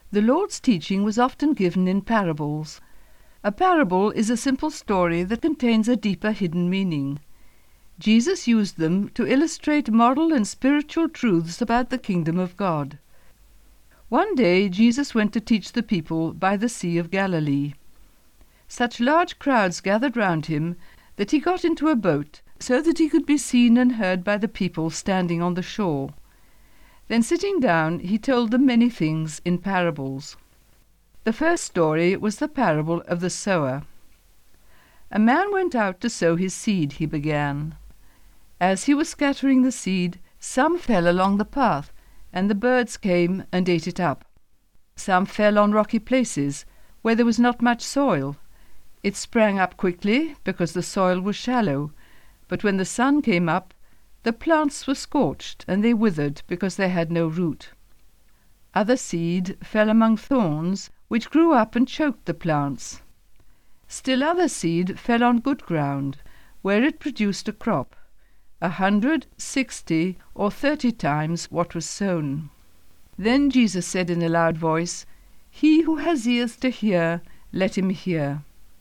The Lord's teaching was often given in parables. A parable is a simple story that contains a deeper hidden meaning. Jesus used them to illustrate moral and spiritual truths about the kingdom of God. One day Jesus went to teach the people by the Sea of Galilee. Such large crowds gathered round him that he got into a boat so that he could be seen and heard by the people standing on the shore. Then sitting down, he told them many things in parables. The first story was the parable of the sower. A man went out to sow his seed, he began. As he was scattering the seed, some fell along the path, and the birds came and ate it up. Some fell on rocky places, where there was not much soil. It sprang up quickly, because the soil was shallow, but when the sun came up, the plants were scorched, and they withered, because they had no root. Other seed fell among thorns, which grew up and choked the plants. Still other seed fell on good ground, where it produced a crop, 100, 60, or 30 times what was sown. Then Jesus said in a loud voice, "He who has ears to hear, let him hear."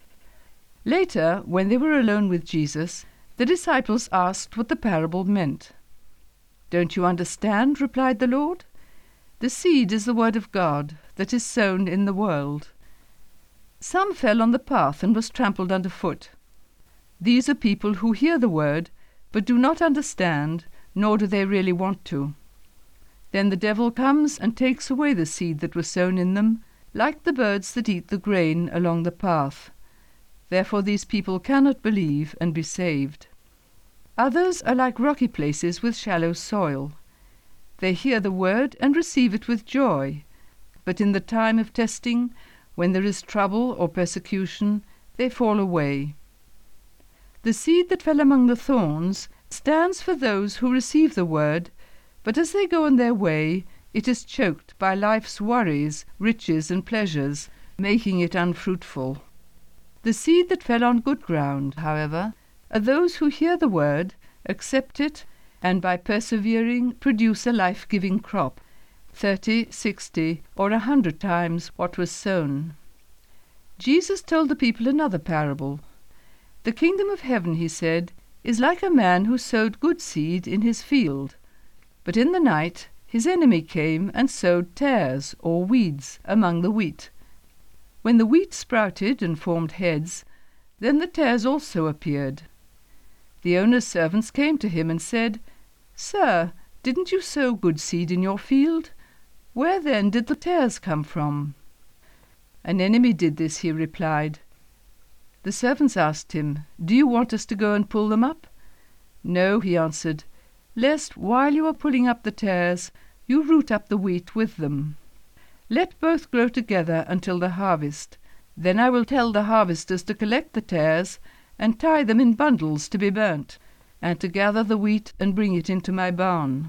Later, when they were alone with Jesus, the disciples asked what the parable meant. "Don't you understand?" replied the Lord. "The seed is the word of God that is sown in the world. Some fell on the path and was trampled underfoot. These are people who hear the word, but do not understand, nor do they really want to. Then the devil comes and takes away the seed that was sown in them, like the birds that eat the grain along the path. Therefore these people cannot believe and be saved. Others are like rocky places with shallow soil. They hear the word and receive it with joy, but in the time of testing, when there is trouble or persecution, they fall away. The seed that fell among the thorns stands for those who receive the word, but as they go on their way, it is choked by life's worries, riches, and pleasures, making it unfruitful. The seed that fell on good ground, however, are those who hear the word, accept it, and by persevering produce a life-giving crop, 30, 60, or 100 times what was sown. Jesus told the people another parable. "The kingdom of heaven," he said, "is like a man who sowed good seed in his field. But in the night his enemy came and sowed tares, or weeds, among the wheat. When the wheat sprouted and formed heads, then the tares also appeared. The owner's servants came to him and said, 'Sir, didn't you sow good seed in your field? Where then did the tares come from?' 'An enemy did this,' he replied. The servants asked him, 'Do you want us to go and pull them up?' 'No,' he answered, 'lest while you are pulling up the tares, you root up the wheat with them. Let both grow together until the harvest. Then I will tell the harvesters to collect the tares and tie them in bundles to be burnt, and to gather the wheat and bring it into my barn.'"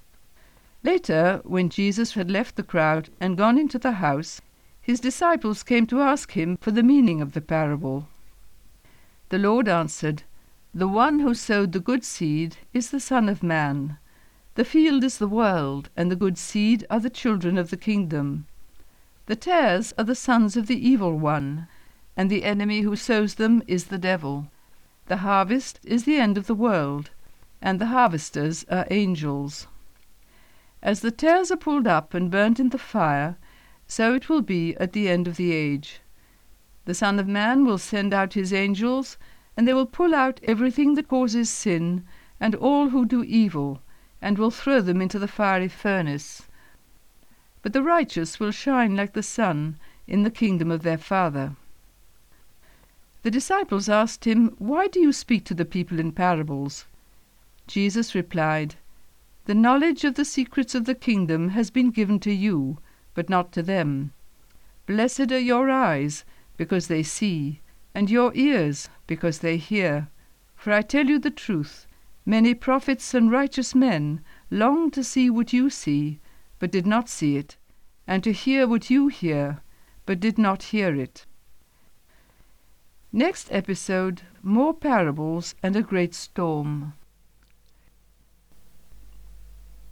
Later, when Jesus had left the crowd and gone into the house, his disciples came to ask him for the meaning of the parable. The Lord answered, "The one who sowed the good seed is the Son of Man. The field is the world, and the good seed are the children of the kingdom. The tares are the sons of the evil one, and the enemy who sows them is the devil. The harvest is the end of the world, and the harvesters are angels. As the tares are pulled up and burnt in the fire, so it will be at the end of the age. The Son of Man will send out his angels, and they will pull out everything that causes sin, and all who do evil, and will throw them into the fiery furnace. But the righteous will shine like the sun in the kingdom of their Father." The disciples asked him, "Why do you speak to the people in parables?" Jesus replied, "The knowledge of the secrets of the kingdom has been given to you, but not to them. Blessed are your eyes, because they see, and your ears, because they hear. For I tell you the truth, many prophets and righteous men longed to see what you see, but did not see it, and to hear what you hear, but did not hear it." Next episode, more parables and a great storm.